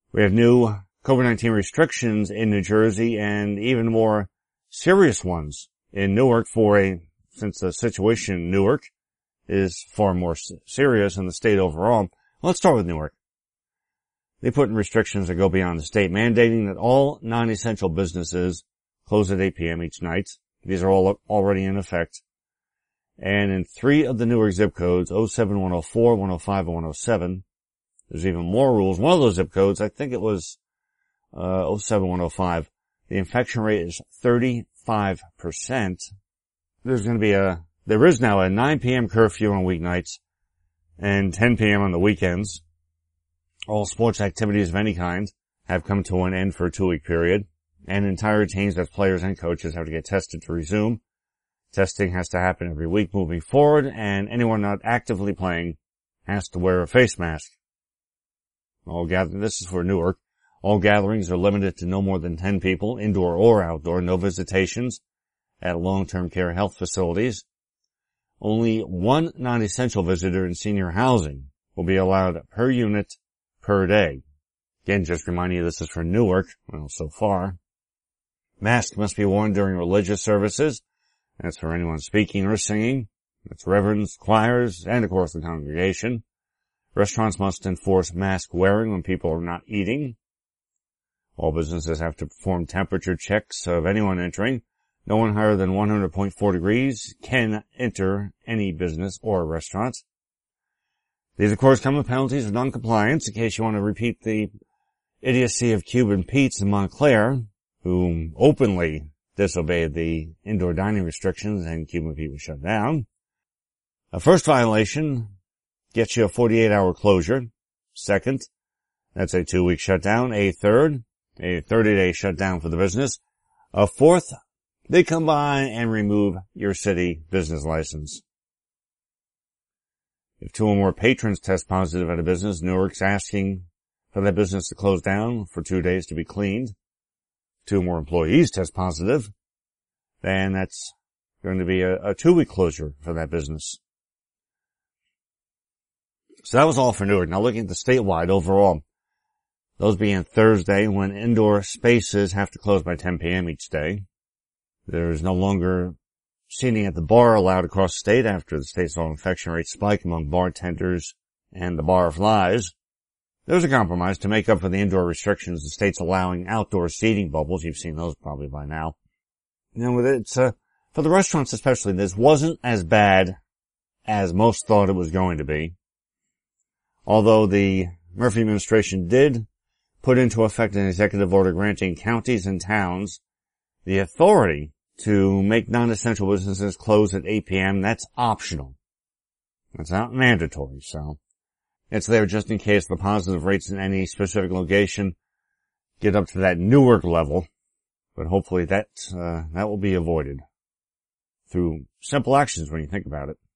We have new COVID-19 restrictions in New Jersey and even more serious ones in Newark since the situation in Newark is far more serious than the state overall. Let's start with Newark. They put in restrictions that go beyond the state, mandating that all non-essential businesses close at 8 p.m. each night. These are all already in effect. And in 3 of the Newark zip codes, 07, 104, 105, and 107, there's even more rules. One of those zip codes, I think it was 07, 105, the infection rate is 35%. There is now a 9 p.m. curfew on weeknights and 10 p.m. on the weekends. All sports activities of any kind have come to an end for a 2-week period, and entire teams, that's players and coaches, have to get tested to resume. Testing has to happen every week moving forward, and anyone not actively playing has to wear a face mask. This is for Newark. All gatherings are limited to no more than 10 people, indoor or outdoor. No visitations at long-term care health facilities. Only 1 non-essential visitor in senior housing will be allowed per unit per day. Again, just reminding you this is for Newark, so far. Masks must be worn during religious services. That's for anyone speaking or singing. That's reverends, choirs, and of course the congregation. Restaurants must enforce mask wearing when people are not eating. All businesses have to perform temperature checks of anyone entering. No one higher than 100.4 degrees can enter any business or restaurant. These, of course, come with penalties of non-compliance. In case you want to repeat the idiocy of Cuban Pete's in Montclair, who openly disobeyed the indoor dining restrictions and Cuban Pete was shut down. A first violation gets you a 48-hour closure. Second, that's a 2-week shutdown. A third, a 30-day shutdown for the business. A fourth, they come by and remove your city business license. If 2 or more patrons test positive at a business, Newark's asking for that business to close down for 2 days to be cleaned. If 2 or more employees test positive, then that's going to be a 2-week closure for that business. So that was all for Newark. Now looking at the statewide overall, those being Thursday when indoor spaces have to close by 10 p.m. each day. There's no longer seating at the bar allowed across the state after the state saw infection rate spike among bartenders and the bar flies. There's a compromise to make up for the indoor restrictions. The state's allowing outdoor seating bubbles. You've seen those probably by now. And with it, for the restaurants especially, this wasn't as bad as most thought it was going to be. Although the Murphy administration did put into effect an executive order granting counties and towns the authority to make non-essential businesses close at 8 p.m., that's optional. That's not mandatory, so it's there just in case the positive rates in any specific location get up to that Newark level. But hopefully that will be avoided through simple actions when you think about it.